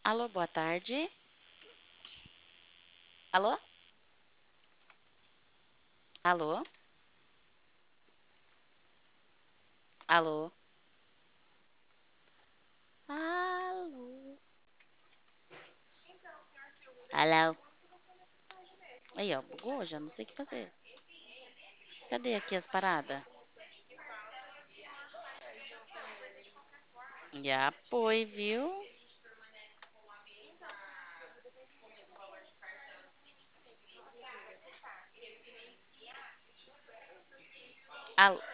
Alô, boa tarde. Alô? Alô? Alô? Alô? Alô? Aí, ó, bugou, já não sei o que fazer. Cadê aqui as paradas? Já foi, viu? Alô?